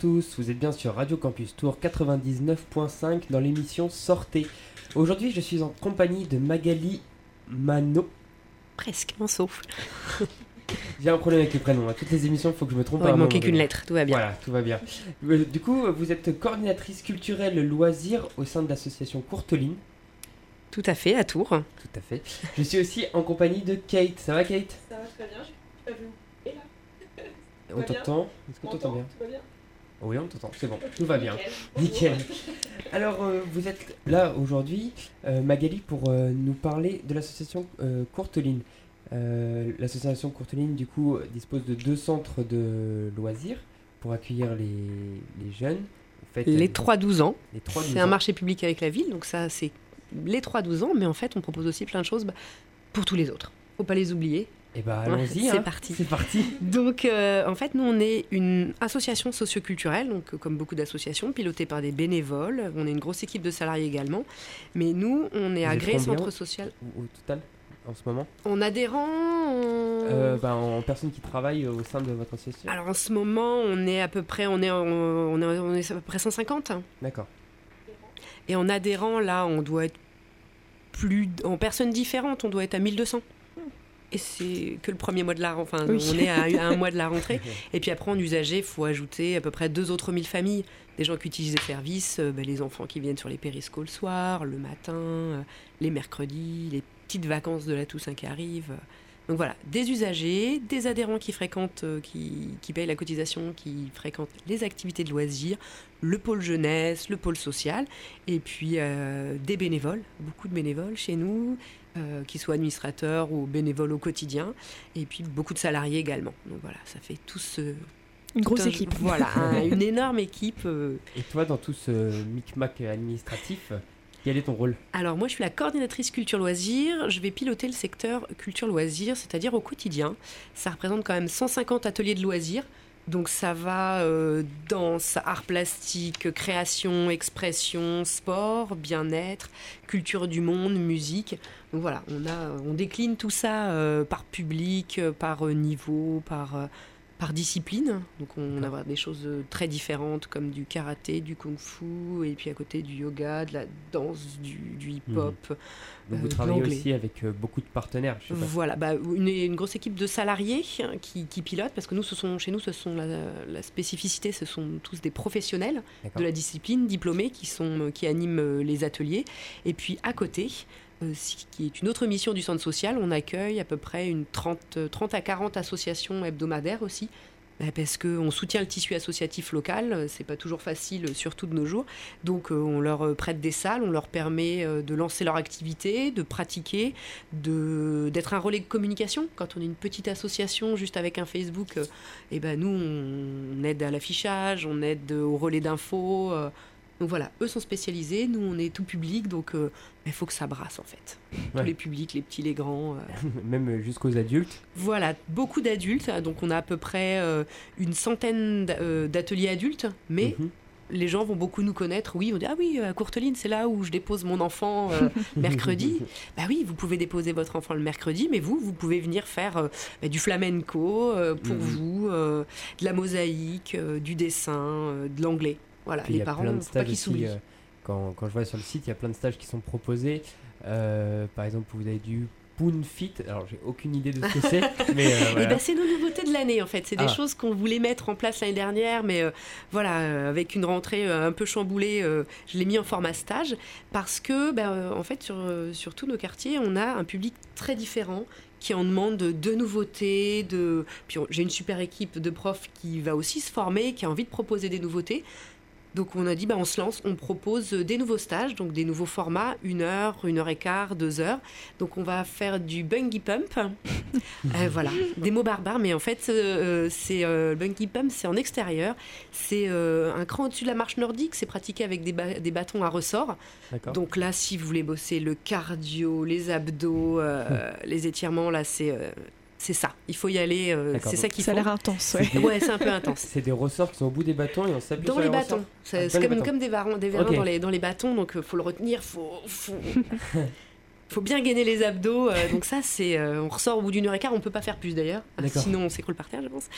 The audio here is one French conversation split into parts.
tous, vous êtes bien sur Radio Campus Tour 99.5 dans l'émission Sortez. Aujourd'hui, je suis en compagnie de Magali Mano. Presque, on souffle. J'ai un problème avec les prénoms, à toutes les émissions, il faut que je me trompe. Il manquait qu'une lettre, tout va bien. Voilà, tout va bien. Du coup, vous êtes coordinatrice culturelle loisirs au sein de l'association Courteline. Tout à fait, à Tours. Tout à fait. Je suis aussi en compagnie de Kate. Ça va, Kate? Ça va très bien, je suis pas venue. Et là On t'entend? Est-ce qu'on t'entend bien? Tout va bien. Oui, on t'entend, c'est bon, tout va bien. Nickel. Nickel. Alors, vous êtes là aujourd'hui, Magali, pour nous parler de l'association Courteline. L'association Courteline, du coup, dispose de 2 centres de loisirs pour accueillir les jeunes. Les 3-12 ans. Les 3-12 c'est un marché public avec la ville, donc ça, c'est les 3-12 ans, mais en fait, on propose aussi plein de choses pour tous les autres. Faut pas les oublier. Eh ben, allons-y. C'est parti. C'est parti. Donc, en fait, nous, on est une association socioculturelle, donc comme beaucoup d'associations, pilotée par des bénévoles. On est une grosse équipe de salariés également. Mais nous, on est agréé centre social. Au total, en ce moment? En adhérents en personnes qui travaillent au sein de votre association. Alors, en ce moment, on est à peu près 150. D'accord. Et en adhérents, là, on doit être en personnes différentes, on doit être à 1200. Et c'est que le premier mois de la rentrée. Enfin, oui. On est à un mois de la rentrée. Et puis après, en usagers, il faut ajouter à peu près 2 autres 1000 familles. Des gens qui utilisent les services, les enfants qui viennent sur les périscos le soir, le matin, les mercredis, les petites vacances de la Toussaint qui arrivent. Donc voilà, des usagers, des adhérents qui fréquentent, qui payent la cotisation, qui fréquentent les activités de loisirs, le pôle jeunesse, le pôle social, et puis des bénévoles, beaucoup de bénévoles chez nous, qu'ils soient administrateurs ou bénévoles au quotidien, et puis beaucoup de salariés également. Donc voilà, ça fait une grosse équipe. Voilà, une énorme équipe. Et toi, dans tout ce micmac administratif, quel est ton rôle? Alors moi, je suis la coordinatrice culture-loisirs. Je vais piloter le secteur culture-loisirs, c'est-à-dire au quotidien. Ça représente quand même 150 ateliers de loisirs. Donc ça va danse, art plastique, création, expression, sport, bien-être, culture du monde, musique. Donc voilà, on décline tout ça par public, par niveau, par discipline. Donc on a des choses très différentes comme du karaté, du kung-fu, et puis à côté du yoga, de la danse, du hip-hop. Donc vous travaillez aussi avec beaucoup de partenaires, je sais pas. Voilà, une grosse équipe de salariés qui pilotent, parce que nous, chez nous, la spécificité, ce sont tous des professionnels de la discipline, diplômés, qui animent les ateliers. Et puis à côté, qui est une autre mission du centre social, on accueille à peu près 30 à 40 associations hebdomadaires aussi, parce qu'on soutient le tissu associatif local, c'est pas toujours facile, surtout de nos jours. Donc on leur prête des salles, on leur permet de lancer leur activité, de pratiquer, d'être un relais de communication. Quand on est une petite association juste avec un Facebook, nous on aide à l'affichage, on aide au relais d'infos. Donc voilà, eux sont spécialisés, nous on est tout public, donc il faut que ça brasse en fait. Tous les publics, les petits, les grands. Même jusqu'aux adultes. Voilà, beaucoup d'adultes, donc on a à peu près une centaine d'ateliers adultes, mais les gens vont beaucoup nous connaître. Oui, on dit, ah oui, à Courteline, c'est là où je dépose mon enfant mercredi. Bah oui, vous pouvez déposer votre enfant le mercredi, mais vous pouvez venir faire du flamenco pour vous, de la mosaïque, du dessin, de l'anglais. Voilà, les parents, il ne faut pas qu'ils s'oublient. Quand je vois sur le site, il y a plein de stages qui sont proposés. Par exemple, vous avez du Poon Fit. Alors, j'ai aucune idée de ce que c'est. Mais voilà. C'est nos nouveautés de l'année, en fait. C'est des choses qu'on voulait mettre en place l'année dernière. Mais avec une rentrée un peu chamboulée, je l'ai mis en format stage. Parce que, en fait, sur tous nos quartiers, on a un public très différent qui en demande de nouveautés. Puis j'ai une super équipe de profs qui va aussi se former, qui a envie de proposer des nouveautés. Donc on a dit, on se lance, on propose des nouveaux stages, donc des nouveaux formats, 1 heure, 1 heure et quart, 2 heures. Donc on va faire du bungee pump, voilà, des mots barbares, mais en fait, le bungee pump, c'est en extérieur, c'est un cran au-dessus de la marche nordique, c'est pratiqué avec des bâtons à ressort. D'accord. Donc là, si vous voulez bosser le cardio, les abdos, les étirements, là, c'est ça, il faut y aller, c'est ça qu'il faut. Ça a l'air intense, ouais, c'est un peu intense. C'est des ressorts qui sont au bout des bâtons et on s'appuie sur les bâtons. C'est comme des vérins dans les bâtons, donc il faut le retenir, faut... faut bien gainer les abdos. Donc ça, on ressort au bout d'une heure et quart. On peut pas faire plus d'ailleurs. Sinon, on s'écroule par terre, je pense.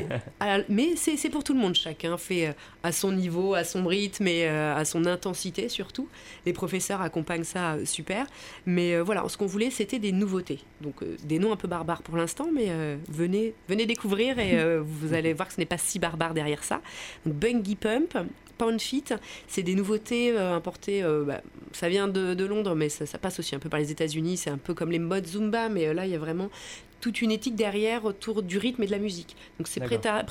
Mais c'est pour tout le monde. Chacun fait à son niveau, à son rythme et à son intensité surtout. Les professeurs accompagnent ça super. Mais voilà, ce qu'on voulait, c'était des nouveautés. Donc des noms un peu barbares pour l'instant, mais venez découvrir et vous allez voir que ce n'est pas si barbare derrière ça. Donc Bungee Pump, Pound Fit, c'est des nouveautés importées, ça vient de Londres, mais ça passe aussi un peu par les États-Unis, c'est un peu comme les modes Zumba, mais là il y a vraiment toute une éthique derrière autour du rythme et de la musique. Donc c'est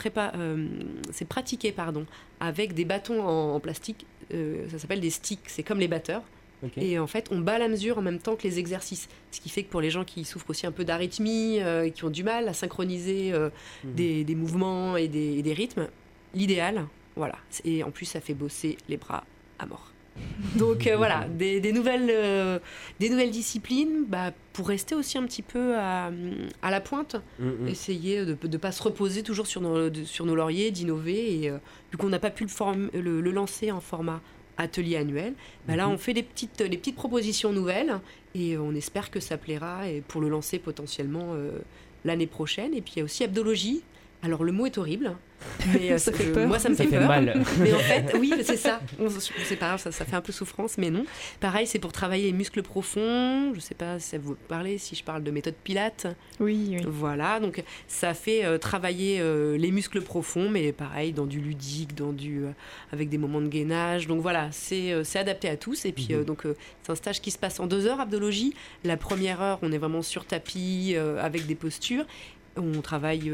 c'est pratiqué avec des bâtons en plastique, ça s'appelle des sticks, c'est comme les batteurs. Okay. Et en fait, on bat la mesure en même temps que les exercices. Ce qui fait que pour les gens qui souffrent aussi un peu d'arythmie, qui ont du mal à synchroniser des mouvements et des rythmes, l'idéal, voilà. Et en plus, ça fait bosser les bras à mort. Donc voilà, des nouvelles disciplines pour rester aussi un petit peu à la pointe, essayer de ne pas se reposer toujours sur nos lauriers, d'innover. Et vu qu'on n'a pas pu le lancer en format atelier annuel, là on fait des petites propositions nouvelles et on espère que ça plaira et pour le lancer potentiellement l'année prochaine. Et puis il y a aussi Abdologie. Alors le mot est horrible, mais ça fait peur. Moi ça me fait peur. Mal. Mais en fait, oui, c'est ça. C'est pas grave, ça fait un peu souffrance, mais non. Pareil, c'est pour travailler les muscles profonds. Je sais pas si ça vous parle, si je parle de méthode Pilates. Oui. Voilà, donc ça fait travailler les muscles profonds, mais pareil, dans du ludique, avec des moments de gainage. Donc voilà, c'est adapté à tous. Et puis c'est un stage qui se passe en 2 heures, Abdologie. La première heure, on est vraiment sur tapis avec des postures. On travaille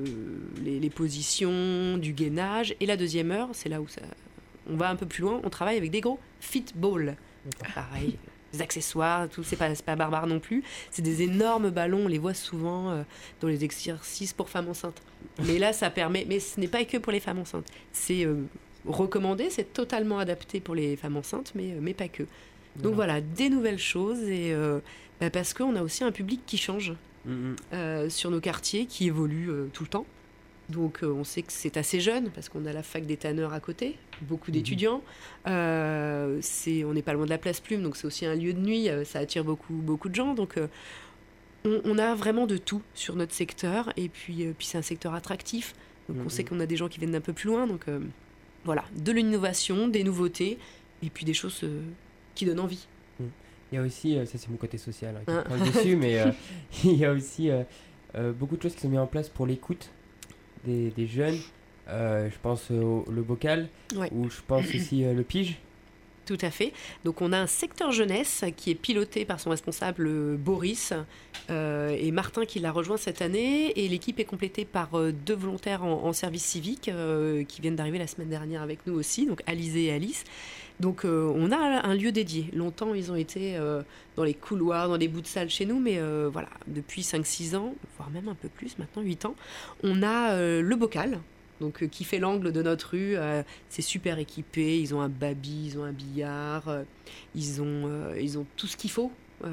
les positions, du gainage. Et la deuxième heure, c'est là où on va un peu plus loin. On travaille avec des gros fit balls. Pareil, des accessoires, tout. C'est pas barbare non plus. C'est des énormes ballons. On les voit souvent dans les exercices pour femmes enceintes. Mais là, ça permet... Mais ce n'est pas que pour les femmes enceintes. C'est recommandé, c'est totalement adapté pour les femmes enceintes, mais pas que. Donc voilà, des nouvelles choses. Et parce qu'on a aussi un public qui change. Sur nos quartiers qui évoluent tout le temps. Donc on sait que c'est assez jeune parce qu'on a la fac des tanneurs à côté, beaucoup d'étudiants. On n'est pas loin de la place Plume, donc c'est aussi un lieu de nuit, ça attire beaucoup de gens. Donc on a vraiment de tout sur notre secteur et puis c'est un secteur attractif. Donc on sait qu'on a des gens qui viennent d'un peu plus loin. Donc voilà, de l'innovation, des nouveautés et puis des choses qui donnent envie. Il y a aussi, ça c'est mon côté social qui prend le dessus, mais il y a aussi beaucoup de choses qui sont mises en place pour l'écoute des jeunes. Je pense le bocal, ou je pense aussi le pige. Tout à fait. Donc on a un secteur jeunesse qui est piloté par son responsable Boris et Martin qui l'a rejoint cette année. Et l'équipe est complétée par 2 volontaires en service civique qui viennent d'arriver la semaine dernière avec nous aussi, donc Alizé et Alice. Donc on a un lieu dédié. Longtemps, ils ont été dans les couloirs, dans des bouts de salle chez nous, mais voilà, depuis 5-6 ans, voire même un peu plus, maintenant 8 ans, on a le bocal, donc qui fait l'angle de notre rue. C'est super équipé, ils ont un baby, ils ont un billard, ils ont tout ce qu'il faut.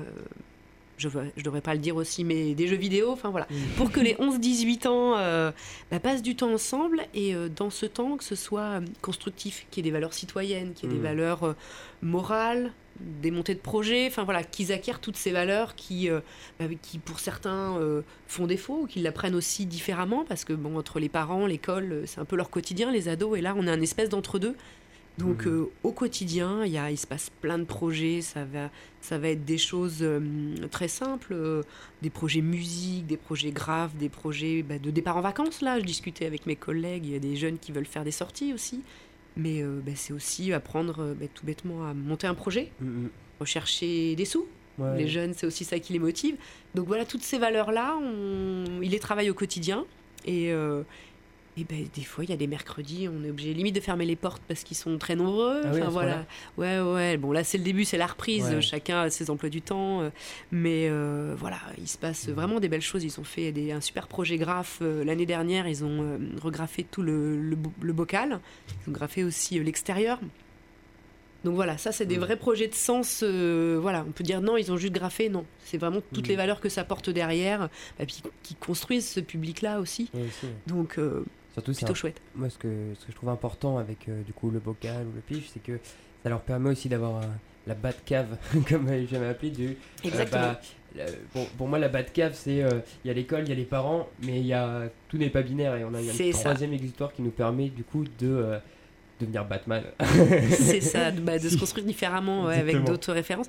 Je devrais pas le dire aussi, mais des jeux vidéo, enfin voilà, pour que les 11-18 ans passent du temps ensemble et dans ce temps que ce soit constructif, qu'il y ait des valeurs citoyennes, qu'il y ait des valeurs morales, des montées de projets, enfin voilà, qu'ils acquièrent toutes ces valeurs qui pour certains font défaut ou qu'ils l'apprennent aussi différemment parce que bon, entre les parents, l'école, c'est un peu leur quotidien, les ados, et là on est un espèce d'entre-deux. Donc au quotidien, il se passe plein de projets, ça va être des choses très simples, des projets musique, des projets graves, des projets de départ en vacances. Là, je discutais avec mes collègues, il y a des jeunes qui veulent faire des sorties aussi, mais c'est aussi apprendre tout bêtement à monter un projet, rechercher des sous. Ouais. Les jeunes, c'est aussi ça qui les motive. Donc voilà, toutes ces valeurs-là, ils les travaillent au quotidien et des fois, il y a des mercredis, on est obligé limite de fermer les portes parce qu'ils sont très nombreux. Ah oui, enfin, voilà. Ouais. Bon, là, c'est le début, c'est la reprise. Ouais. Chacun a ses emplois du temps. Mais voilà, il se passe vraiment des belles choses. Ils ont fait un super projet graphe. L'année dernière, ils ont regraffé tout le bocal. Ils ont graffé aussi l'extérieur. Donc voilà, ça, c'est des vrais projets de sens. Voilà, on peut dire non, ils ont juste graffé. Non, c'est vraiment toutes les valeurs que ça porte derrière. Puis qui construisent ce public-là aussi. Oui, aussi. Donc... surtout, plutôt chouette. Moi, ce que je trouve important avec du coup le bocal ou le pige, c'est que ça leur permet aussi d'avoir la Batcave, comme j'aime appeler. Exactement. Pour moi, la Batcave, c'est il y a l'école, il y a les parents, mais tout n'est pas binaire et on a une troisième exutoire qui nous permet du coup de devenir Batman. C'est ça, de se construire différemment avec d'autres références.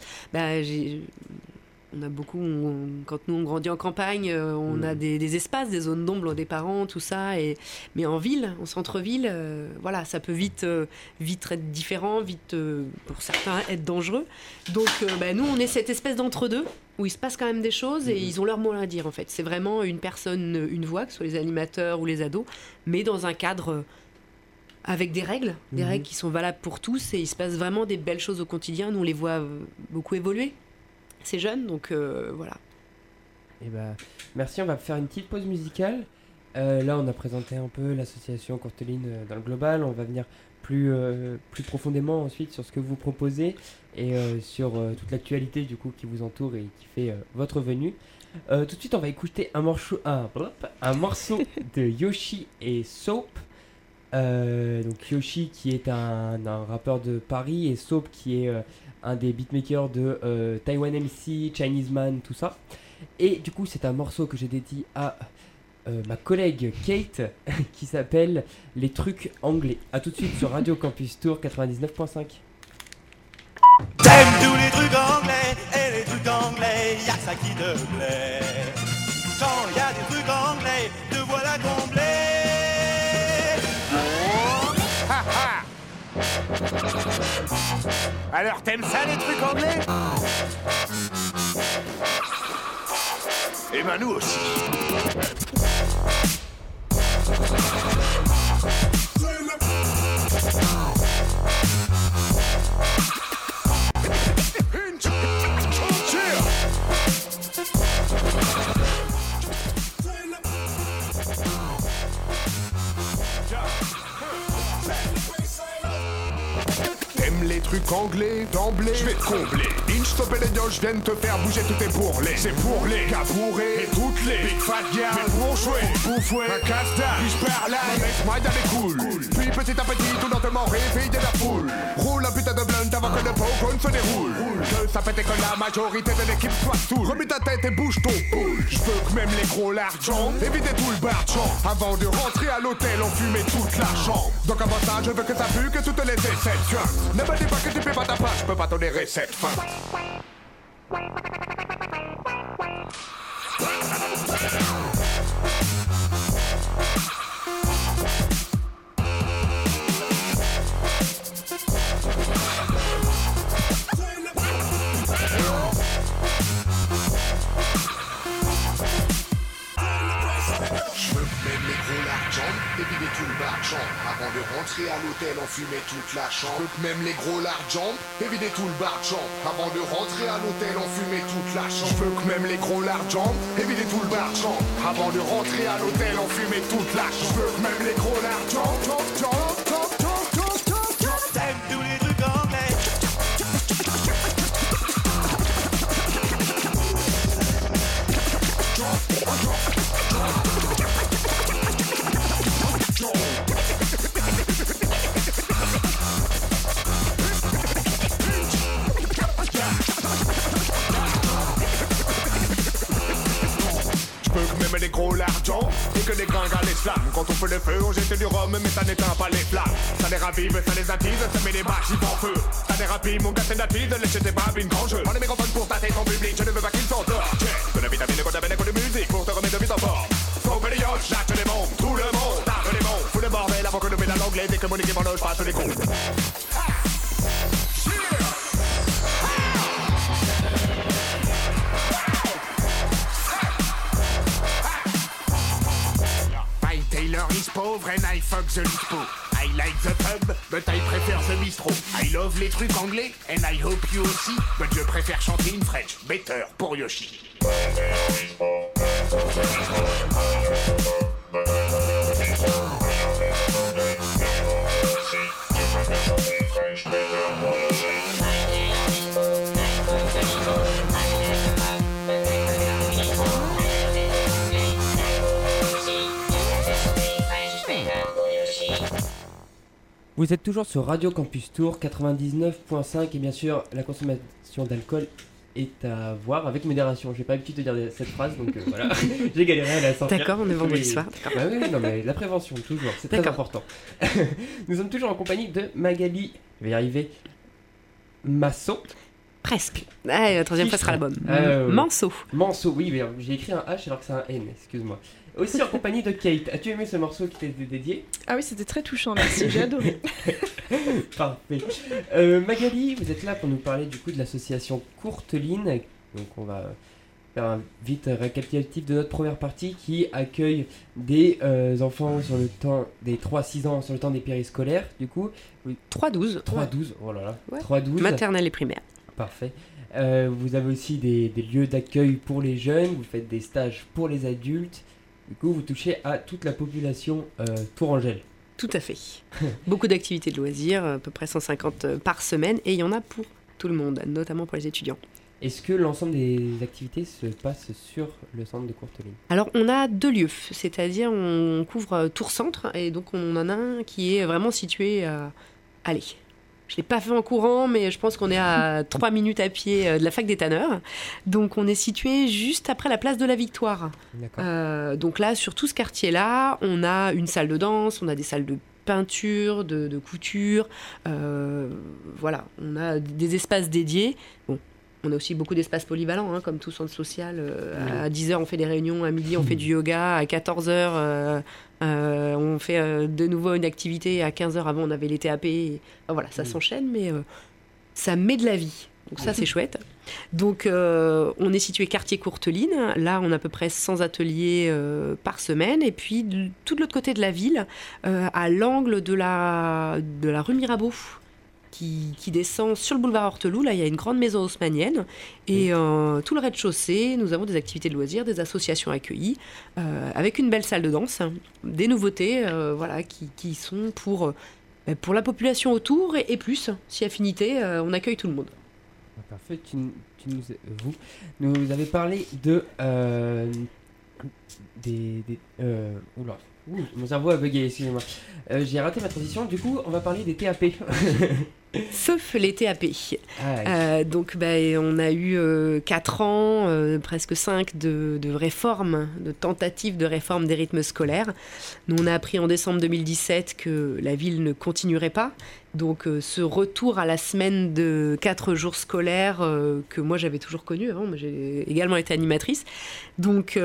On a beaucoup, quand nous on grandit en campagne, on a des espaces, des zones d'ombre des parents, tout ça. Mais en ville, en centre-ville, voilà, ça peut vite être différent, pour certains être dangereux. Donc nous, on est cette espèce d'entre-deux où il se passe quand même des choses et ils ont leur mot à dire en fait. C'est vraiment une personne, une voix, que ce soit les animateurs ou les ados, mais dans un cadre avec des règles qui sont valables pour tous et il se passe vraiment des belles choses au quotidien. Nous, on les voit beaucoup évoluer. C'est jeune, donc voilà. Et merci, on va faire une petite pause musicale. Là, on a présenté un peu l'association Courteline dans le global. On va venir plus profondément ensuite sur ce que vous proposez et sur toute l'actualité du coup qui vous entoure et qui fait votre venue. Tout de suite, on va écouter un morceau de Yoshi et Soap. Donc Yoshi qui est un rappeur de Paris et Soap qui est un des beatmakers de Taiwan MC, Chinese Man, tout ça. Et du coup c'est un morceau que j'ai dédié à ma collègue Kate qui s'appelle Les trucs anglais. A tout de suite sur Radio Campus Tour 99.5. T'aimes tous les trucs anglais, et les trucs anglais, y'a ça qui te plaît. Quand y'a des trucs anglais, te voilà comblé. Alors t'aimes ça les trucs anglais? Eh ben nous aussi. Les trucs anglais, d'emblée, je vais te combler. Inch, stop et les gars, je viens de te faire bouger tous tes bourrelets. C'est pour les cabourrés et toutes les big fat gars. Mais pour jouer, bouffouet, un casse-dalle, puis je perds là, mec, moi y'en est cool. Puis petit à petit, tout lentement réveille de la foule. Roule un putain de blunt avant que le Pokémon se déroule. Que ça pète et que la majorité de l'équipe soit saoule. Remue ta tête et bouge ton poule. Je veux que même les gros l'argent évitez tout le barchant. Avant de rentrer à l'hôtel, on fumait toute la chambre. Donc avant ça, je veux que ça pue, que toutes les déceptions. Ne me dis pas que tu fais pas ta part, je peux pas tolérer cette fin. Évider tout le barchant. Avant de rentrer à l'hôtel, on fumait toute la chambre. Même les gros larges évider tout le barchant. Avant de rentrer à l'hôtel, on fumait toute la chambre. Je veux que même les gros larges évider tout le barchant. Avant de rentrer à l'hôtel, on fumait toute la chambre. Je veux que même les gros larges T'aimes tous les trucs anglais. Même les gros l'argent et que des gringues à l'islam. Quand on fait le feu, on jette du rhum, mais ça n'éteint pas les flammes. Ça les ravive, ça les attise, ça met les bâches en feu. Ça les rapide, mon gars c'est natide, laissez tes babines quand je prends les microphones pour tâter ton public, je ne veux pas qu'ils s'endorment. De la vitamine, qu'on appelle de musique pour te remettre vite en forme. Smoke les yoches, lâche les bombes, tout le monde tape les bombes. Fous le bordel avant que le pédale anglais, dès que mon équipe en loge passe les coups. Taylor is pauvre and I fuck the lispo. I like the pub, but I prefer the bistro. I love les trucs anglais, and I hope you aussi. But je préfère chanter une French, better pour Yoshi. Vous êtes toujours sur Radio Campus Tour 99.5 et bien sûr la consommation d'alcool est à voir avec modération. J'ai pas l'habitude de dire cette phrase donc voilà, j'ai galéré à la sortir. D'accord, on est vendredi soir. D'accord. Bah oui, non mais la prévention toujours, c'est très important. Nous sommes toujours en compagnie de Magali, je vais y arriver, Masso. Presque. Ah, la troisième fois sera la bonne. Manceau. Manceau, oui, mais j'ai écrit un H alors que c'est un N, excuse-moi. Aussi en compagnie de Kate. As-tu aimé ce morceau qui t'est dédié ? Ah oui, c'était très touchant, merci, j'ai adoré. Parfait. Magali, vous êtes là pour nous parler du coup de l'association Courteline. Donc on va faire un vite récapitulatif de notre première partie qui accueille des enfants sur le temps des 3-6 ans sur le temps des périscolaires. Du coup, 3-12. 3-12, oh là là. Ouais. 3-12. Maternelle et primaire. Parfait. Vous avez aussi des lieux d'accueil pour les jeunes, vous faites des stages pour les adultes. Du coup, vous touchez à toute la population tourangelle. Tout à fait. Beaucoup d'activités de loisirs, à peu près 150 par semaine, et il y en a pour tout le monde, notamment pour les étudiants. Est-ce que l'ensemble des activités se passent sur le centre de Courteline ? Alors, on a 2 lieux, c'est-à-dire on couvre Tours-Centre, et donc on en a un qui est vraiment situé à Allez. Je ne l'ai pas fait en courant, mais je pense qu'on est à 3 minutes à pied de la fac des Tanneurs. Donc, on est situé juste après la place de la Victoire. D'accord. Donc là, sur tout ce quartier-là, on a une salle de danse, on a des salles de peinture, de couture. Voilà, on a des espaces dédiés. Bon, on a aussi beaucoup d'espaces polyvalents, hein, comme tout centre social. À 10h, on fait des réunions. À midi, on fait du yoga. À 14h... on fait de nouveau une activité à 15h. Avant on avait les TAP voilà, ça s'enchaîne mais ça met de la vie, donc ça c'est chouette. Donc on est situé quartier Courteline, là on a à peu près 100 ateliers par semaine, et puis tout de l'autre côté de la ville, à l'angle de la rue Mirabeau qui descend sur le boulevard Horteloup. Là, il y a une grande maison haussmannienne. Et tout le rez-de-chaussée, nous avons des activités de loisirs, des associations accueillies, avec une belle salle de danse, des nouveautés voilà, qui sont pour la population autour et plus, si affinité, on accueille tout le monde. Parfait. Vous nous avez parlé de... Oula. Mon cerveau a bugué, excusez-moi. J'ai raté ma transition, du coup on va parler des TAP. Sauf les TAP. Donc on a eu 4 ans, presque 5 de réformes, de tentatives de réforme des rythmes scolaires. Nous on a appris en décembre 2017 que la ville ne continuerait pas. Donc ce retour à la semaine de 4 jours scolaires que moi j'avais toujours connu avant, moi j'ai également été animatrice. Donc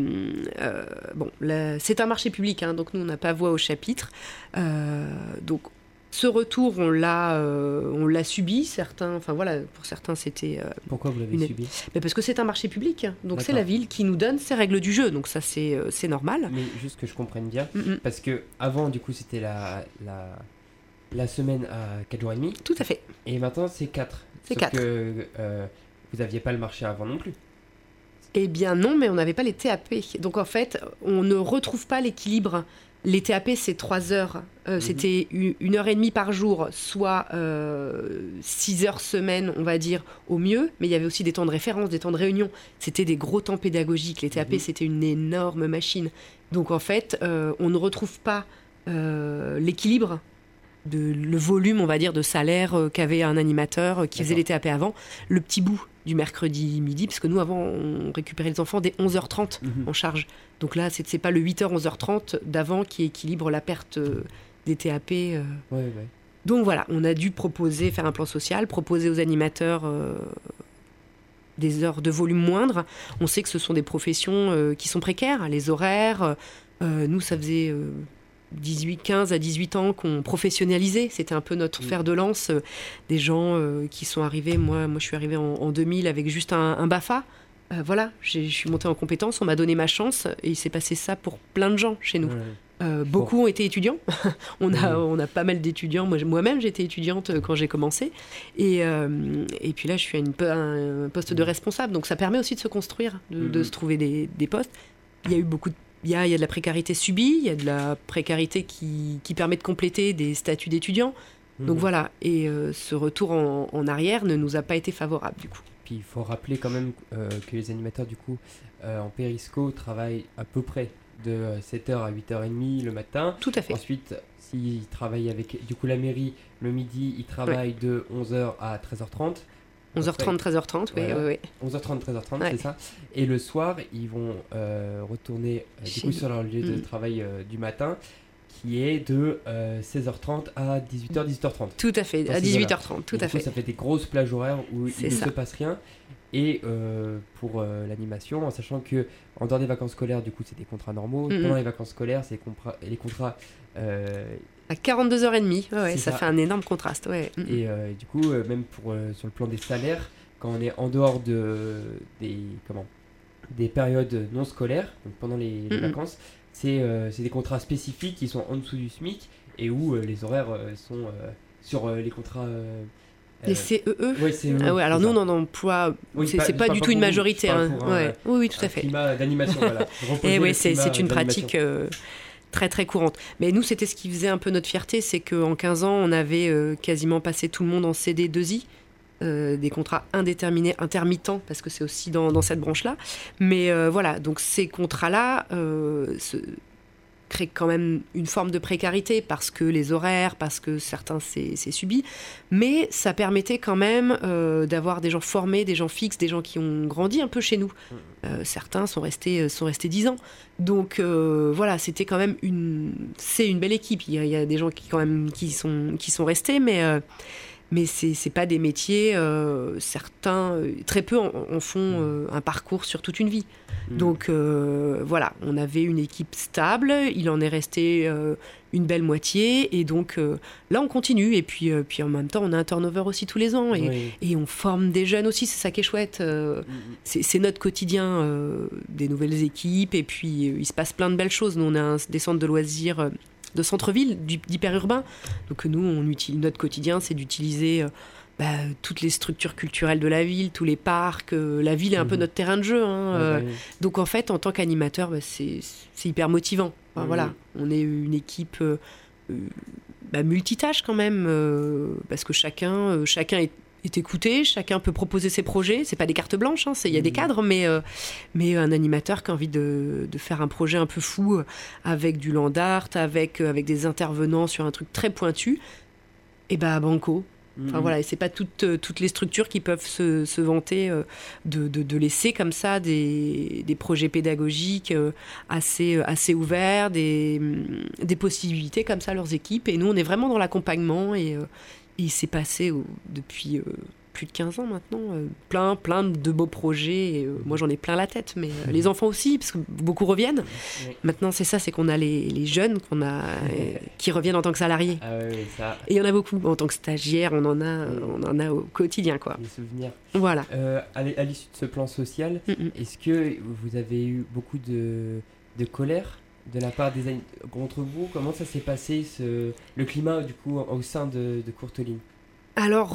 c'est un marché public, hein, donc nous on n'a pas voix au chapitre. Donc ce retour on l'a subi, certains, enfin voilà, pour certains c'était... Pourquoi vous l'avez subi ? Parce que c'est un marché public, donc D'accord. c'est la ville qui nous donne ses règles du jeu, donc ça c'est normal. Mais juste que je comprenne bien, parce que avant du coup c'était la semaine à 4 jours et demi. Tout à fait. Et maintenant c'est 4. C'est 4. Que vous n'aviez pas le marché avant non plus. Eh bien non, mais on n'avait pas les TAP. Donc en fait, on ne retrouve pas l'équilibre. Les TAP, c'est 3 heures. C'était 1h30 par jour, soit 6 heures semaine, on va dire, au mieux. Mais il y avait aussi des temps de référence, des temps de réunion. C'était des gros temps pédagogiques. Les TAP, c'était une énorme machine. Donc en fait, on ne retrouve pas l'équilibre, le volume, on va dire, de salaire qu'avait un animateur qui faisait les TAP avant. Le petit bout du mercredi midi, parce que nous, avant, on récupérait les enfants dès 11h30 en charge. Donc là, c'est pas le 8h, 11h30 d'avant qui équilibre la perte des TAP. Ouais. Donc voilà, on a dû faire un plan social, proposer aux animateurs des heures de volume moindre. On sait que ce sont des professions qui sont précaires, les horaires. Nous, ça faisait 15 à 18 ans qu'on professionnalisait. C'était un peu notre fer de lance. Des gens qui sont arrivés. Moi, je suis arrivée en 2000 avec juste un BAFA. Voilà, je suis montée en compétence, on m'a donné ma chance et il s'est passé ça pour plein de gens chez nous. Beaucoup ont été étudiants. on a pas mal d'étudiants. Moi-même, j'étais étudiante quand j'ai commencé. Et puis là, je suis à un poste de responsable. Donc ça permet aussi de se construire, de se trouver des postes. Il y a eu il y a de la précarité subie, il y a de la précarité qui permet de compléter des statuts d'étudiants. Donc voilà, et ce retour en arrière ne nous a pas été favorable du coup. Puis il faut rappeler quand même que les animateurs du coup en périsco travaillent à peu près de 7h à 8h30 le matin. Tout à fait. Ensuite, s'ils travaillent avec du coup la mairie, le midi, ils travaillent de 11h à 13h30. 11h30, 13h30, Voilà. oui. 11h30, 13h30, Ouais. c'est ça. Et le soir, ils vont retourner du coup sur leur lieu de travail du matin, qui est de 16h30 à 18h, 18h30. Tout à fait, Dans à ces zones-là. 18h30, tout Et à du coup, fait. ça fait des grosses plages horaires où C'est il ne ça. se passe rien. Et pour l'animation, en sachant que en dehors des vacances scolaires, du coup, c'est des contrats normaux. Mhm. Pendant les vacances scolaires, c'est les contrats. À 42h30, C'est ça ça. fait un énorme contraste. Ouais. Et du coup, même sur le plan des salaires, quand on est en dehors des périodes non scolaires, donc pendant les vacances, c'est des contrats spécifiques qui sont en dessous du SMIC et où les horaires sont sur les contrats. Les CEE. Ouais, CEE. Ah ouais, alors c'est nous, ça. on en emploie. Oui, c'est je pas parle du pas tout une pour vous, majorité. je parle Hein. pour Ouais. Oui, tout à un fait. climat d'animation, voilà. Et Reposer oui, le c'est climat une d'animation. pratique très très courante. Mais nous, c'était ce qui faisait un peu notre fierté, c'est qu'en 15 ans, on avait quasiment passé tout le monde en CD2I, des contrats indéterminés, intermittents, parce que c'est aussi dans cette branche-là. Mais voilà, donc ces contrats-là créent quand même une forme de précarité, parce que les horaires, parce que certains, c'est subi. Mais ça permettait quand même d'avoir des gens formés, des gens fixes, des gens qui ont grandi un peu chez nous. Certains sont restés 10 ans. Donc voilà, c'était quand même c'est une belle équipe. Il y a des gens qui sont restés, mais c'est pas des métiers. Certains, très peu en font un parcours sur toute une vie. Donc voilà, on avait une équipe stable. Il en est resté une belle moitié, et donc là on continue. Et puis en même temps, on a un turnover aussi tous les ans, et on forme des jeunes aussi. C'est ça qui est chouette. C'est notre quotidien, des nouvelles équipes. Et puis il se passe plein de belles choses. Nous, on a des centres de loisirs de centre-ville, d'hyper-urbain. Donc nous, notre quotidien, c'est d'utiliser toutes les structures culturelles de la ville, tous les parcs. La ville est un peu notre terrain de jeu. Donc en fait, en tant qu'animateur, c'est hyper motivant. Enfin, voilà, on est une équipe multitâche quand même, parce que chacun est écouté, chacun peut proposer ses projets. C'est pas des cartes blanches, il y a des cadres, mais un animateur qui a envie de faire un projet un peu fou avec du land art, avec des intervenants sur un truc très pointu, et banco. Enfin voilà, et c'est pas toutes les structures qui peuvent se vanter de laisser comme ça des projets pédagogiques assez ouverts, des possibilités comme ça à leurs équipes. Et nous, on est vraiment dans l'accompagnement, et il s'est passé depuis plus de 15 ans maintenant, plein de beaux projets. Et, moi, j'en ai plein la tête, mais les enfants aussi, parce que beaucoup reviennent. Maintenant, c'est qu'on a les jeunes qui reviennent en tant que salariés. Ah oui, ça. Et il y en a beaucoup. En tant que stagiaire, on en a au quotidien, quoi. Les souvenirs. Voilà. À l'issue de ce plan social, est-ce que vous avez eu beaucoup de colère de la part des contre vous? Comment ça s'est passé, le climat du coup au sein de Courteline? Alors,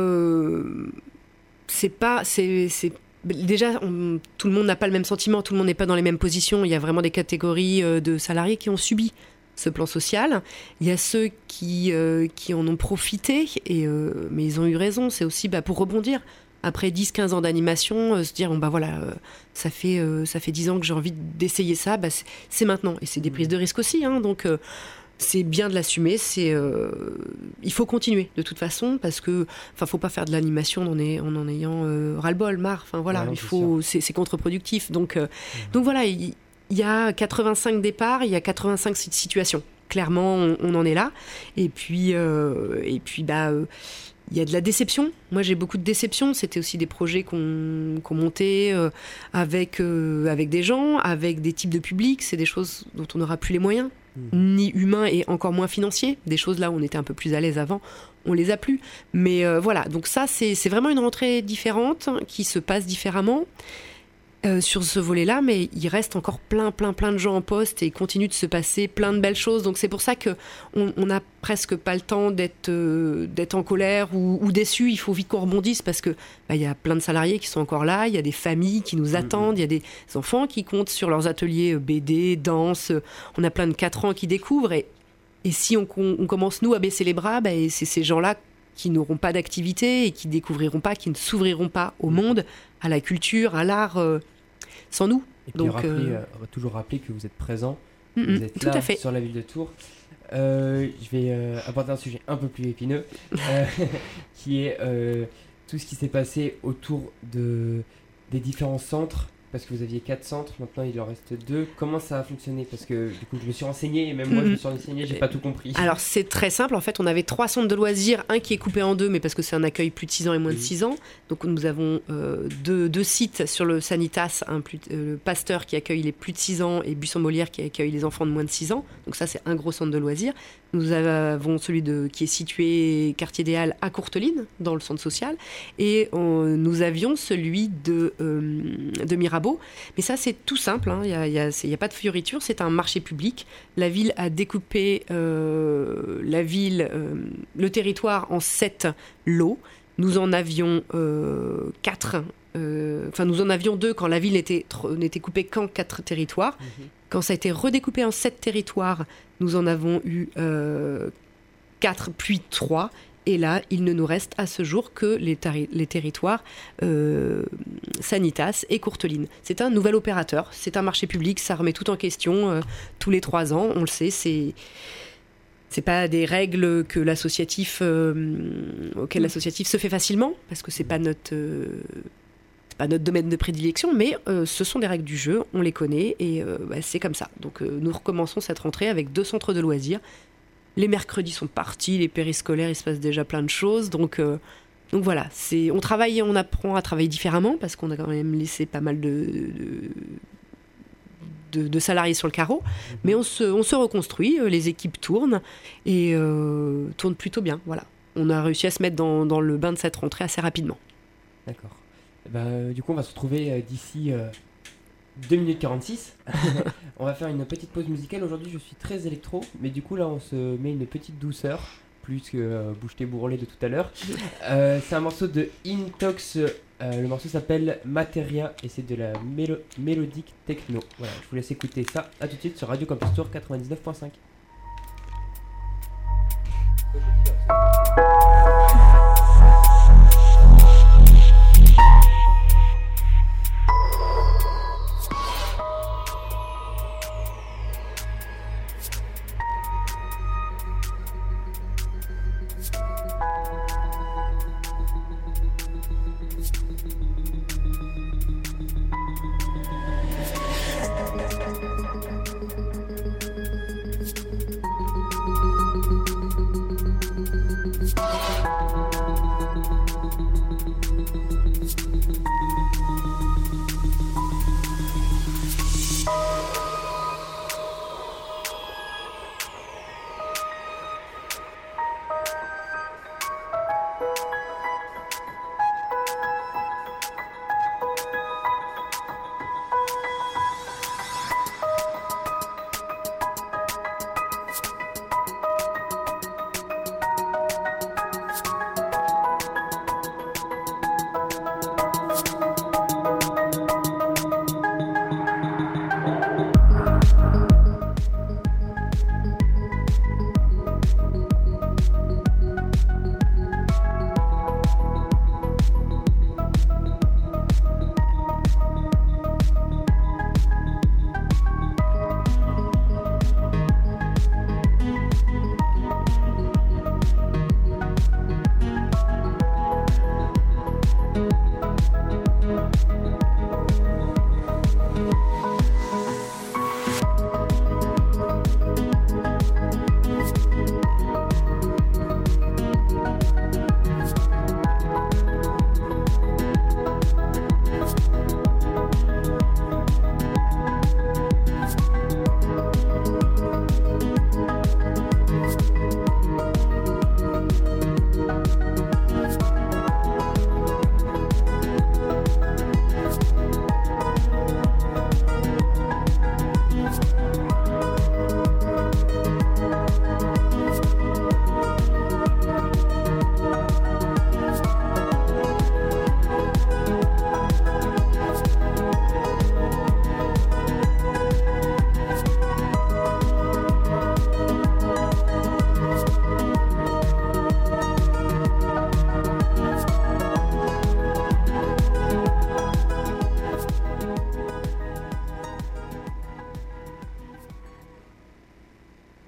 déjà, tout le monde n'a pas le même sentiment, tout le monde n'est pas dans les mêmes positions. Il y a vraiment des catégories de salariés qui ont subi ce plan social. Il y a ceux qui en ont profité, mais ils ont eu raison. C'est aussi pour rebondir. Après 10-15 ans d'animation, se dire, ça fait 10 ans que j'ai envie d'essayer ça, c'est maintenant. Et c'est des prises de risque aussi, donc c'est bien de l'assumer. Il faut continuer de toute façon, parce que faut pas faire de l'animation en en ayant ras-le-bol, marre. C'est contre-productif. Donc voilà, il y a 85 départs, il y a 85 situations. Clairement, on en est là. Et puis il y a de la déception. Moi, j'ai beaucoup de déception. C'était aussi des projets qu'on montait avec des gens, avec des types de publics. C'est des choses dont on n'aura plus les moyens, ni humains et encore moins financiers. Des choses là où on était un peu plus à l'aise avant, on les a plus. Mais voilà, donc ça, c'est vraiment une rentrée différente qui se passe différemment. Sur ce volet-là, mais il reste encore plein de gens en poste, et il continue de se passer plein de belles choses. Donc c'est pour ça qu'on n'a presque pas le temps d'être en colère ou déçu. Il faut vite qu'on rebondisse, parce que y a plein de salariés qui sont encore là, il y a des familles qui nous attendent, il y a des enfants qui comptent sur leurs ateliers BD, danse. On a plein de 4 ans qui découvrent, et si on commence nous à baisser les bras, c'est ces gens-là qui n'auront pas d'activité et qui découvriront pas, qui ne s'ouvriront pas au monde, à la culture, à l'art, sans nous. Et puis toujours rappeler que vous êtes présent, vous êtes tout là à fait. sur la ville de Tours. Je vais aborder un sujet un peu plus épineux, qui est tout ce qui s'est passé autour des différents centres, parce que vous aviez 4 centres, maintenant il en reste 2. Comment ça a fonctionné? Parce que du coup je me suis renseigné, et même moi je me suis renseigné, j'ai pas tout compris. Alors c'est très simple, en fait on avait 3 centres de loisirs, un qui est coupé en 2, mais parce que c'est un accueil plus de 6 ans et moins de 6 ans. Donc nous avons deux sites sur le Sanitas, le Pasteur qui accueille les plus de 6 ans et Buisson-Molière qui accueille les enfants de moins de 6 ans. Donc ça c'est un gros centre de loisirs. Nous avons celui qui est situé quartier des Halles à Courteline, dans le centre social. Et nous avions celui de Mirabeau. Mais ça, c'est tout simple. Il n'y a pas de fioriture. C'est un marché public. La ville a découpé le territoire en 7 lots. Nous en avions 4. Nous en avions 2 quand la ville n'était coupée qu'en 4 territoires. Quand ça a été redécoupé en 7 territoires, nous en avons eu 4, puis 3. Et là, il ne nous reste à ce jour que les territoires Sanitas et Courteline. C'est un nouvel opérateur, c'est un marché public, ça remet tout en question tous les 3 ans. On le sait, c'est pas des règles que l'associatif, auxquelles l'associatif se fait facilement, parce que c'est pas notre domaine de prédilection, mais ce sont des règles du jeu, on les connaît et c'est comme ça. Donc nous recommençons cette rentrée avec 2 centres de loisirs. Les mercredis sont partis, les périscolaires, il se passe déjà plein de choses. Donc voilà, on apprend à travailler différemment parce qu'on a quand même laissé pas mal de salariés sur le carreau. Mais on se reconstruit, les équipes tournent et tournent plutôt bien. Voilà. On a réussi à se mettre dans le bain de cette rentrée assez rapidement. D'accord. Du coup, on va se retrouver d'ici 2 minutes 46. On va faire une petite pause musicale. Aujourd'hui, je suis très électro, mais du coup, là, on se met une petite douceur, plus que Bouge tes bourrelets de tout à l'heure. C'est un morceau de Intox. Le morceau s'appelle Materia et c'est de la mélodique techno. Voilà, je vous laisse écouter ça. À tout de suite sur Radio Campus Tours 99.5.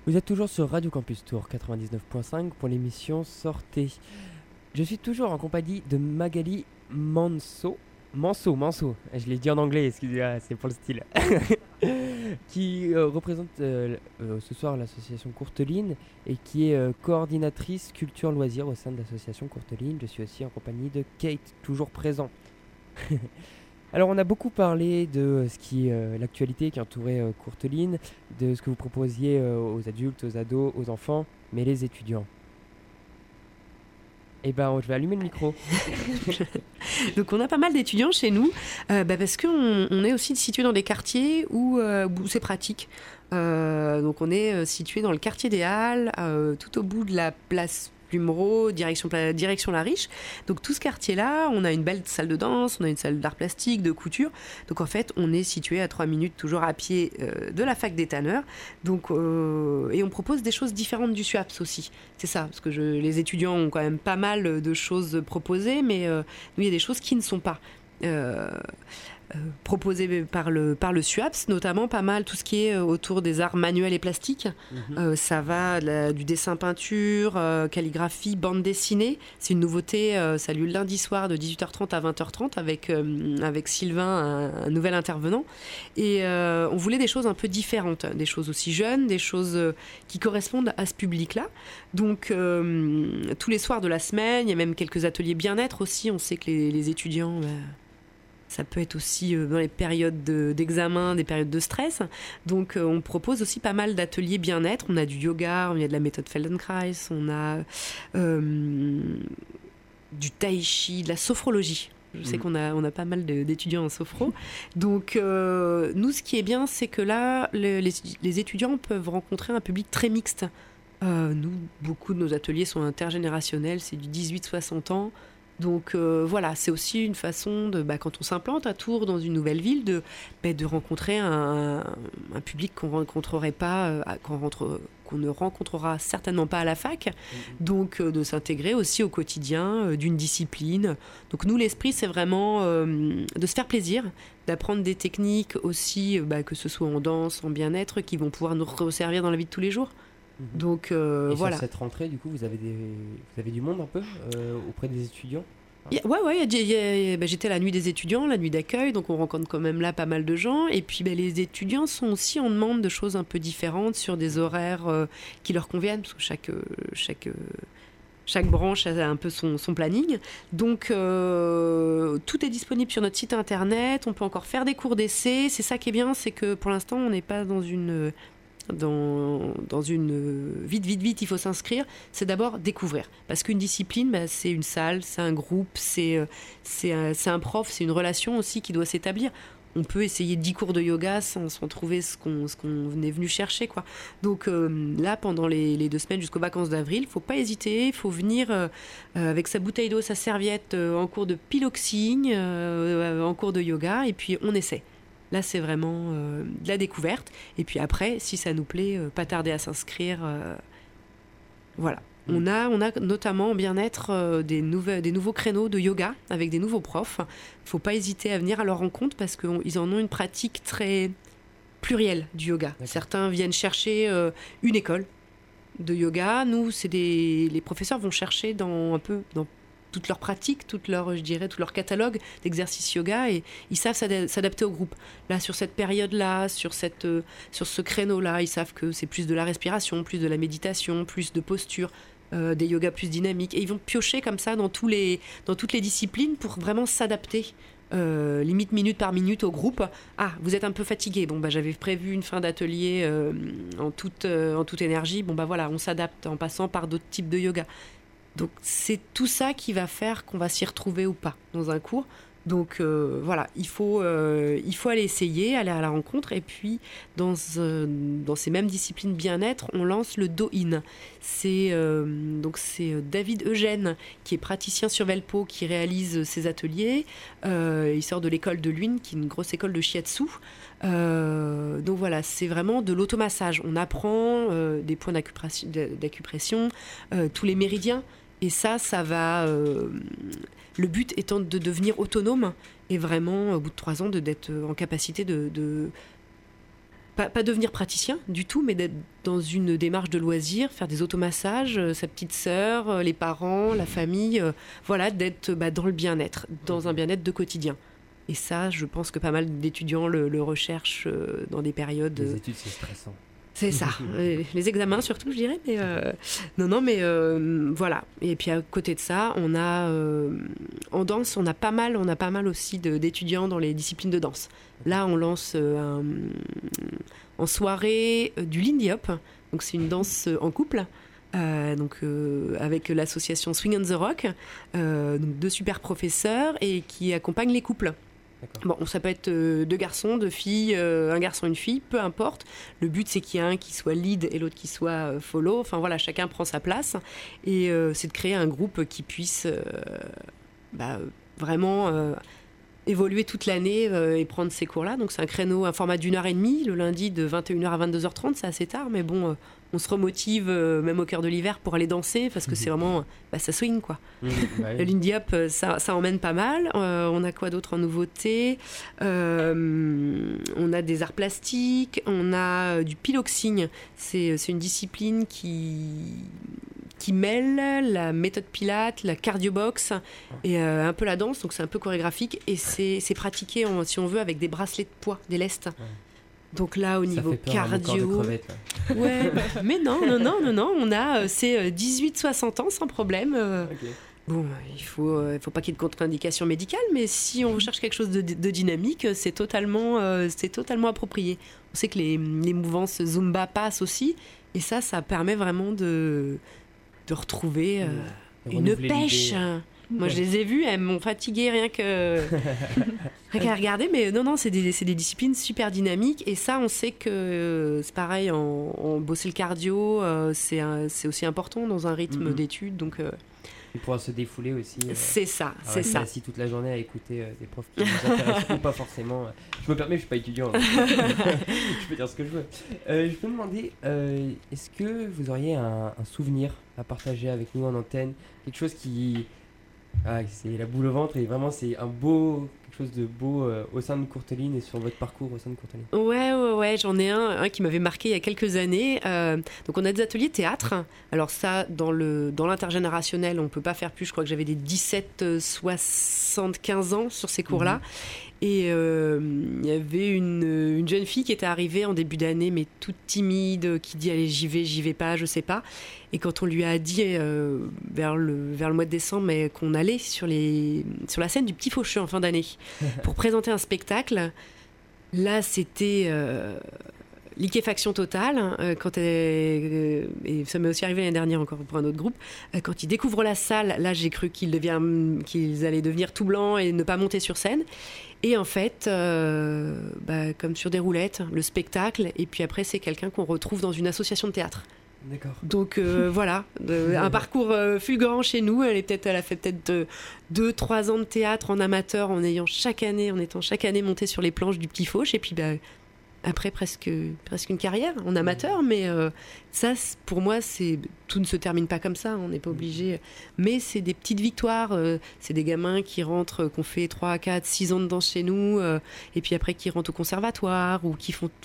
Vous êtes toujours sur Radio Campus Tour 99.5 pour l'émission Sortez. Je suis toujours en compagnie de Magali Manso, je l'ai dit en anglais, excusez-moi, c'est pour le style, qui représente ce soir l'association Courteline et qui est coordinatrice culture loisirs au sein de l'association Courteline. Je suis aussi en compagnie de Kate, toujours présent. Alors on a beaucoup parlé de ce qui l'actualité qui entourait Courteline, de ce que vous proposiez aux adultes, aux ados, aux enfants, mais les étudiants. Eh ben, je vais allumer le micro. Donc on a pas mal d'étudiants chez nous, parce qu'on est aussi situé dans des quartiers où c'est pratique. Donc on est situé dans le quartier des Halles, tout au bout de la place Plumereau, direction La Riche. Donc tout ce quartier-là, on a une belle salle de danse, on a une salle d'art plastique, de couture. Donc en fait, on est situé à 3 minutes toujours à pied de la fac des tanneurs. Donc, et on propose des choses différentes du SUAPS aussi. C'est ça, parce que les étudiants ont quand même pas mal de choses proposées, mais nous, il y a des choses qui ne sont pas proposé par le SUAPS, notamment pas mal tout ce qui est autour des arts manuels et plastiques. Ça va du dessin peinture, calligraphie, bande dessinée. C'est une nouveauté, ça a lieu lundi soir de 18h30 à 20h30 avec Sylvain, un nouvel intervenant. Et on voulait des choses un peu différentes, des choses aussi jeunes, des choses qui correspondent à ce public-là. Donc tous les soirs de la semaine, il y a même quelques ateliers bien-être aussi. On sait que les étudiants... ça peut être aussi dans les périodes d'examen, des périodes de stress. Donc, on propose aussi pas mal d'ateliers bien-être. On a du yoga, il y a de la méthode Feldenkrais, on a du tai chi, de la sophrologie. Je sais qu'on a pas mal d'étudiants en sophro. Donc, nous, ce qui est bien, c'est que là, les étudiants peuvent rencontrer un public très mixte. Nous, beaucoup de nos ateliers sont intergénérationnels, c'est du 18-60 ans. Donc voilà, c'est aussi une façon de, quand on s'implante à Tours dans une nouvelle ville, de rencontrer un public qu'on rencontrerait pas, qu'on ne rencontrera certainement pas à la fac. Donc de s'intégrer aussi au quotidien d'une discipline. Donc nous, l'esprit, c'est vraiment de se faire plaisir, d'apprendre des techniques aussi, que ce soit en danse, en bien-être, qui vont pouvoir nous resservir dans la vie de tous les jours. Donc et voilà. Sur cette rentrée, du coup, vous avez du monde un peu auprès des étudiants. J'étais à la nuit des étudiants, la nuit d'accueil, donc on rencontre quand même là pas mal de gens. Et puis les étudiants sont aussi en demande de choses un peu différentes sur des horaires qui leur conviennent, parce que chaque branche a un peu son planning. Donc tout est disponible sur notre site internet, on peut encore faire des cours d'essai. C'est ça qui est bien, c'est que pour l'instant on n'est pas dans une vite, il faut s'inscrire. C'est d'abord découvrir. Parce qu'une discipline, c'est une salle, c'est un groupe, c'est un prof, c'est une relation aussi qui doit s'établir. On peut essayer 10 cours de yoga sans trouver ce qu'on est venu chercher, quoi. Donc là, pendant les 2 semaines jusqu'aux vacances d'avril, il ne faut pas hésiter, il faut venir avec sa bouteille d'eau, sa serviette, en cours de piloxing, en cours de yoga, et puis on essaie. Là, c'est vraiment de la découverte. Et puis après, si ça nous plaît, pas tarder à s'inscrire. Voilà. On a notamment en bien-être des nouveaux créneaux de yoga avec des nouveaux profs. Il ne faut pas hésiter à venir à leur rencontre parce qu'ils en ont une pratique très plurielle du yoga. D'accord. Certains viennent chercher une école de yoga. Nous, les professeurs vont chercher dans toute leur pratique, tout leur catalogue d'exercices yoga, et ils savent s'adapter au groupe. Là, sur cette période-là, sur ce créneau-là, ils savent que c'est plus de la respiration, plus de la méditation, plus de posture, des yogas plus dynamiques. Et ils vont piocher comme ça dans toutes les disciplines pour vraiment s'adapter, limite minute par minute au groupe. Ah, vous êtes un peu fatigué. Bon, j'avais prévu une fin d'atelier en toute énergie. Bon, voilà, on s'adapte en passant par d'autres types de yoga. Donc c'est tout ça qui va faire qu'on va s'y retrouver ou pas dans un cours. Donc voilà, il faut aller essayer, aller à la rencontre. Et puis dans ces mêmes disciplines bien-être, on lance le Do-In. C'est David Eugène, qui est praticien sur Velpo, qui réalise ces ateliers. Il sort de l'école de Luynes, qui est une grosse école de shiatsu. Donc voilà, c'est vraiment de l'automassage. On apprend des points d'acupression, tous les méridiens. Et ça va... le but étant de devenir autonome et vraiment, au bout de 3 ans, d'être en capacité de pas devenir praticien du tout, mais d'être dans une démarche de loisir, faire des automassages, sa petite sœur, les parents, la famille, voilà, d'être dans le bien-être, dans un bien-être de quotidien. Et ça, je pense que pas mal d'étudiants le recherchent dans des périodes... Les études, c'est stressant. C'est ça, les examens surtout, je dirais. Mais mais voilà. Et puis à côté de ça, on a en danse, on a pas mal aussi d'étudiants dans les disciplines de danse. Là, on lance en soirée du Lindy Hop. Donc c'est une danse en couple. Avec l'association Swing on the Rock, donc 2 super professeurs et qui accompagnent les couples. D'accord. Bon, ça peut être 2 garçons, 2 filles, un garçon, une fille, peu importe. Le but, c'est qu'il y ait un qui soit lead et l'autre qui soit follow. Enfin voilà, chacun prend sa place. Et c'est de créer un groupe qui puisse vraiment évoluer toute l'année et prendre ces cours-là. Donc c'est un format d'1h30, le lundi de 21h à 22h30, c'est assez tard, mais bon, on se remotive même au cœur de l'hiver pour aller danser, parce que c'est vraiment, ça swing quoi. Le Lindy Hop, ça emmène pas mal. On a quoi d'autre en nouveauté? On a des arts plastiques, on a du piloxing, c'est une discipline qui mêle la méthode Pilates, la cardio-box et un peu la danse, donc c'est un peu chorégraphique et c'est pratiqué, si on veut, avec des bracelets de poids, des lestes. Donc là, au niveau cardio... Ouais, mais non, on a c'est 18-60 ans sans problème. Okay. Bon, il faut pas qu'il y ait de contre-indication médicale, mais si on recherche quelque chose de dynamique, c'est totalement approprié. On sait que les mouvances Zumba passent aussi, et ça permet vraiment de retrouver une pêche. Moi, je les ai vues, elles m'ont fatiguée rien qu'à regarder. Mais non, c'est des disciplines super dynamiques. Et ça, on sait que c'est pareil, en bosser le cardio, c'est aussi important dans un rythme d'études. Donc, et pouvoir se défouler aussi. C'est ça. Assis toute la journée à écouter des profs qui nous intéressent ou pas forcément. Je me permets, je suis pas étudiant. Je peux dire ce que je veux. Je peux me demander, est-ce que vous auriez un souvenir à partager avec nous en antenne, quelque chose qui... c'est la boule au ventre et vraiment c'est quelque chose de beau au sein de Courteline et sur votre parcours au sein de Courteline. Ouais, j'en ai un qui m'avait marqué il y a quelques années. Donc on a des ateliers théâtre. Alors ça, dans l'intergénérationnel, on peut pas faire plus. Je crois que j'avais des 17-75 ans sur ces cours-là. Et il y avait une jeune fille qui était arrivée en début d'année, mais toute timide, qui dit allez, j'y vais pas, je sais pas. Et quand on lui a dit vers le mois de décembre mais qu'on allait sur la scène du Petit Faucheux en fin d'année pour présenter un spectacle, là c'était liquéfaction totale. Et ça m'est aussi arrivé l'année dernière encore pour un autre groupe. Quand ils découvrent la salle, là j'ai cru qu'ils allaient devenir tout blancs et ne pas monter sur scène. Et en fait, comme sur des roulettes, le spectacle, et puis après c'est quelqu'un qu'on retrouve dans une association de théâtre. D'accord. Donc voilà, un parcours fulgurant chez nous. Elle a fait peut-être 2-3 ans de théâtre en amateur, en étant chaque année montée sur les planches du Petit Fauche, et puis après presque une carrière en amateur. Mais ça, pour moi, tout ne se termine pas comme ça, on n'est pas obligé. Mais c'est des petites victoires, c'est des gamins qui rentrent, qui ont fait 3, 4, 6 ans de danse chez nous, et puis après qui rentrent au conservatoire ou qui font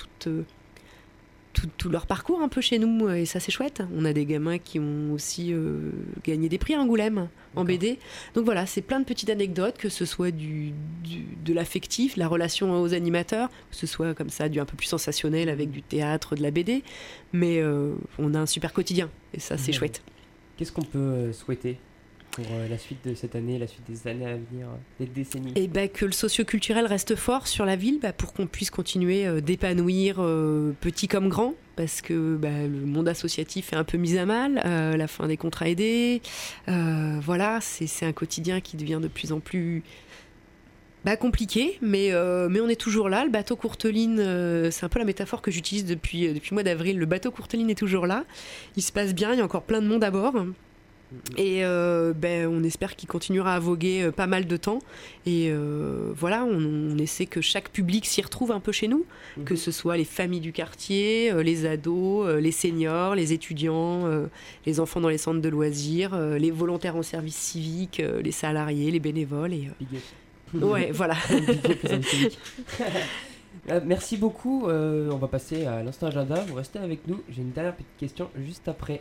tout leur parcours un peu chez nous, et ça c'est chouette. On a des gamins qui ont aussi gagné des prix à Angoulême en BD. Donc voilà, c'est plein de petites anecdotes, que ce soit de l'affectif, la relation aux animateurs, que ce soit comme ça du un peu plus sensationnel avec du théâtre, de la BD, mais on a un super quotidien et ça c'est chouette. Qu'est-ce qu'on peut souhaiter pour la suite de cette année, la suite des années à venir, des décennies? Et que le socioculturel reste fort sur la ville, pour qu'on puisse continuer d'épanouir petit comme grand, parce que le monde associatif est un peu mis à mal, la fin des contrats aidés, voilà, c'est un quotidien qui devient de plus en plus compliqué, mais on est toujours là. Le bateau Courteline, c'est un peu la métaphore que j'utilise depuis le mois d'avril. Le bateau Courteline est toujours là, il se passe bien, il y a encore plein de monde à bord. Et on espère qu'il continuera à voguer pas mal de temps. Et voilà, on essaie que chaque public s'y retrouve un peu chez nous, que ce soit les familles du quartier, les ados, les seniors, les étudiants, les enfants dans les centres de loisirs, les volontaires en service civique, les salariés, les bénévoles. Et, ouais, voilà. Merci beaucoup. On va passer à l'instant agenda. Vous restez avec nous. J'ai une dernière petite question juste après.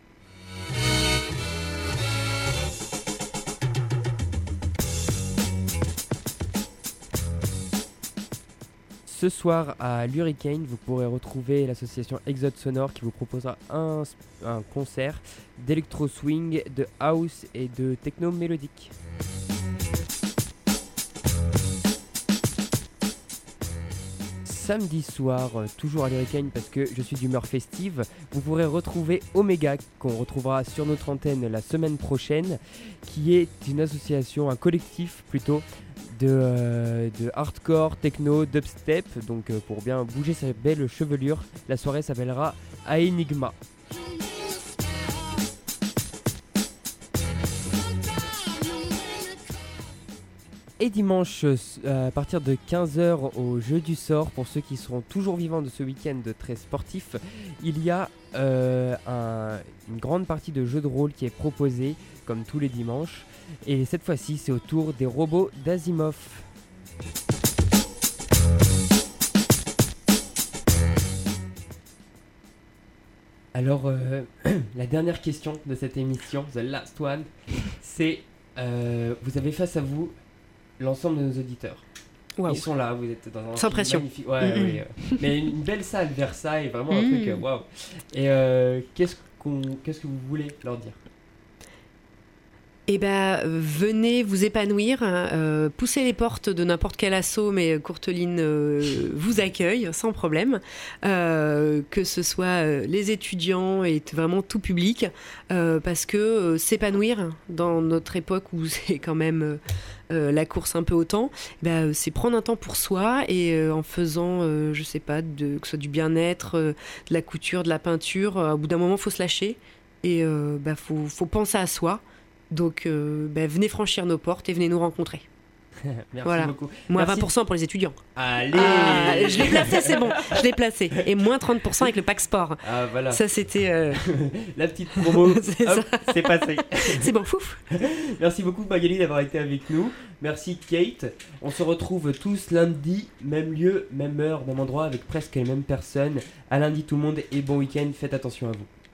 Ce soir à l'Hurricane, vous pourrez retrouver l'association Exode Sonore qui vous proposera un concert d'électro swing, de house et de techno mélodique. Samedi soir, toujours à l'Hurricane parce que je suis d'humeur festive, vous pourrez retrouver Omega qu'on retrouvera sur notre antenne la semaine prochaine, qui est une association, un collectif plutôt, de hardcore, techno, dubstep, donc pour bien bouger sa belle chevelure, la soirée s'appellera Aenigma. Et dimanche, à partir de 15h au Jeu du Sort, pour ceux qui seront toujours vivants de ce week-end très sportif, il y a une grande partie de jeu de rôle qui est proposée, comme tous les dimanches. Et cette fois-ci, c'est au tour des robots d'Asimov. Alors, la dernière question de cette émission, the last one, c'est vous avez face à vous l'ensemble de nos auditeurs. Wow. Ils sont là, vous êtes dans un sans pression. Magnifique. Ouais, ouais, mais une belle salle, Versailles, vraiment un truc waouh. Et qu'est-ce que vous voulez leur dire? Eh ben, venez vous épanouir, poussez les portes de n'importe quel assaut, mais Courteline vous accueille sans problème, que ce soit les étudiants et vraiment tout public, parce que s'épanouir dans notre époque où c'est quand même la course un peu au temps, c'est prendre un temps pour soi et en faisant, je sais pas, que ce soit du bien-être, de la couture, de la peinture, au bout d'un moment, il faut se lâcher et faut penser à soi. Donc, venez franchir nos portes et venez nous rencontrer. Merci beaucoup. Moins Merci. 20% pour les étudiants. Allez, je l'ai placé, c'est bon. Je l'ai placé. Et moins 30% avec le pack sport. Ah, voilà. Ça, c'était... La petite promo. C'est Hop, ça. c'est passé. C'est bon, fouf. Merci beaucoup Magali d'avoir été avec nous. Merci Kate. On se retrouve tous lundi, même lieu, même heure, même endroit, avec presque les mêmes personnes. À lundi tout le monde et bon week-end. Faites attention à vous.